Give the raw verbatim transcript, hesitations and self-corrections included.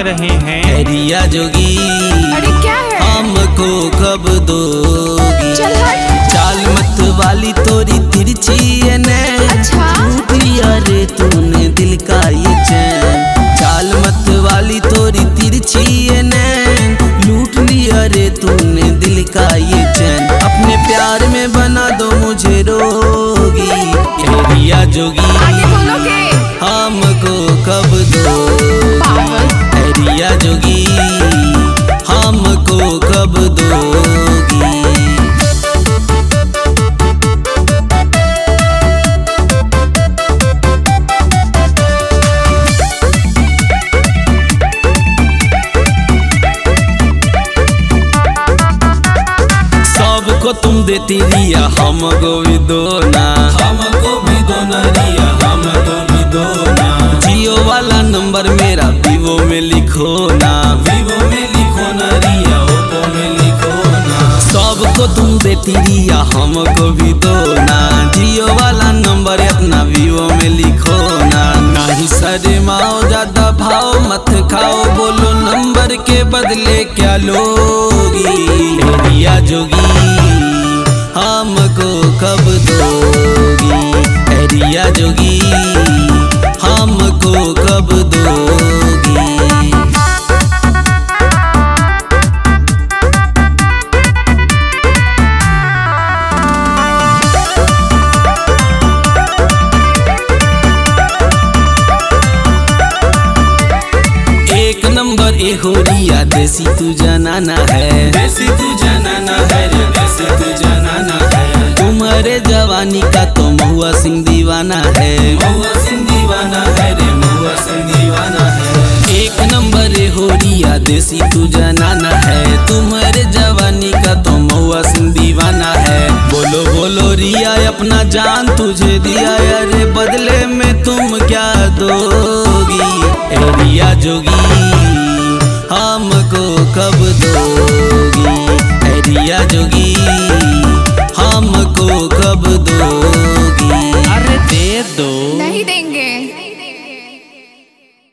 रहे हैं। ए रिया जोगी अरे क्या है? हमको कब दोगी? चल हट। चाल मत वाली तोरी तिरछी है नैन, अच्छा? लूट लिया रे तूने दिल का ये चैन। चाल मत वाली तोरी तिरछी है नैन, लूट लिया रे तूने दिल का ये चैन। अपने प्यार में बना दो मुझे रोगी, ए रिया जोगी आगे बोलोगे? हमको कब दोगी? पागल। ए रिया जोगी हमको कब दोगी? सबको तुम देती रिया हमको भी दो ना, हमको भी दो ना रिया हमको भी दो ना। जियो वाला नंबर मेरा वीवो में लिखो ना, वीवो में लिखो ना रिया ओप्पो में लिखो ना। सबको तुम देती रिया हमको भी दो ना, जियो वाला नंबर अपना वीवो में लिखो ना। नहीं शर्माओ ज्यादा भाव मत खाओ, बोलो नंबर के बदले क्या लोगी? ए रिया जोगी हमको कब दोगी? ए रिया जोगी हमको कब दोगी? एक नंबर ए हो रिया देसी तू जनाना है, देसी तू जनाना है रे देसी तू जनाना है। तुम्हारे जवानी का तो महुआ सिंह दीवाना है, महुआ सिंह दीवाना है रे महुआ सिंह दीवाना है। एक नंबर ए हो रिया देसी तू जनाना है, तुम्हारे जवानी का तो महुआ सिंह दीवाना है। बोलो बोलो रिया अपना जान तुझे दिया, अरे बदले में तुम क्या दोगी? ए रिया जोगी हमको कब दोगी? ए रिया जोगी